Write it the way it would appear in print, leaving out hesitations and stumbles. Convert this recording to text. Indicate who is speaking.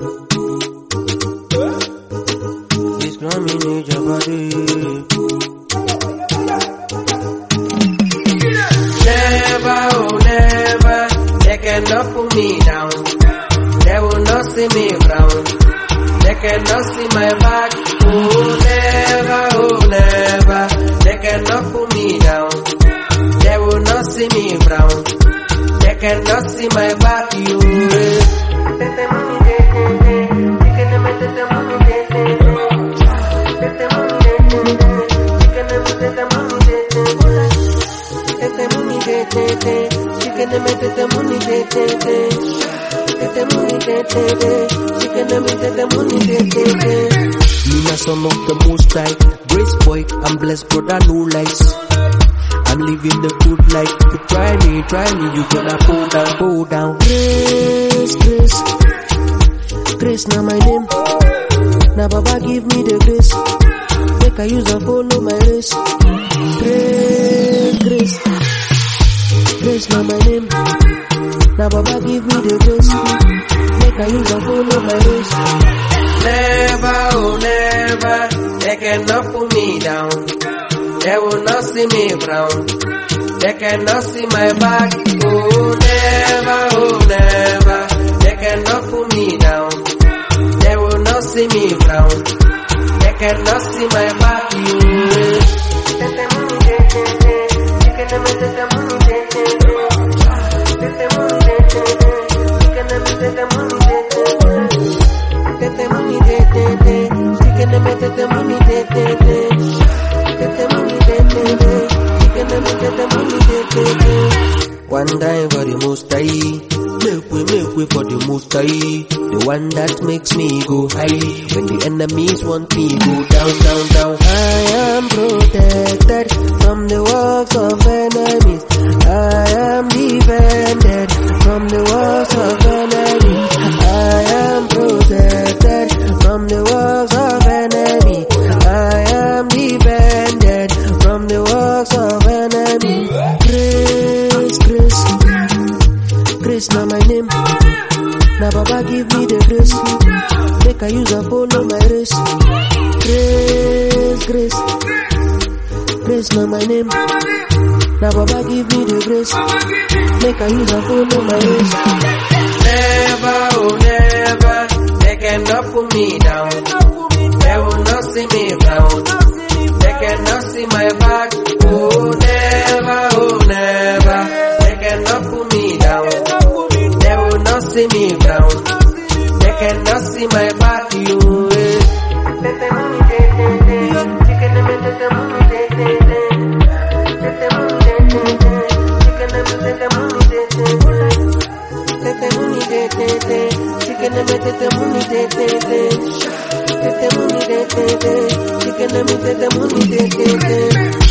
Speaker 1: This mommy need your body. Never, oh never, they cannot put me down. They will not see me frown. They cannot see my back. Oh never, they cannot put me down. They will not see me frown. They cannot see my back.
Speaker 2: Mina son of the most high, grace boy, I'm blessed brother, no lies. I'm living the good life. You try me, you gonna go down. Grace, now my name. Now Baba give me the grace. Make I use and follow my race. Grace, now my name. Now Baba give me the grace. Make I use and follow my race.
Speaker 1: Never, oh never, they cannot put me down. They will not see me frown. They cannot see my back. Oh never, they cannot put me down. They will not see me frown. They cannot see my back.
Speaker 2: One time for the most high, make way for the most high. The one that makes me go high, when the enemies want me go down. I am protected from the works of enemies. I am defended from the works of enemies. I am protected from the works of enemies. I am defended from the works of enemies. Grace, now my name. Now Baba give me the grace. Make I use and follow my race. Grace, now my name. Now Baba give me the grace. Make I use and follow my race.
Speaker 1: Never, oh never, they cannot put me down. They will not see me frown. They cannot see my back. Oh never, they cannot put me down. They will not see me frown. They cannot see my back.
Speaker 2: Chicken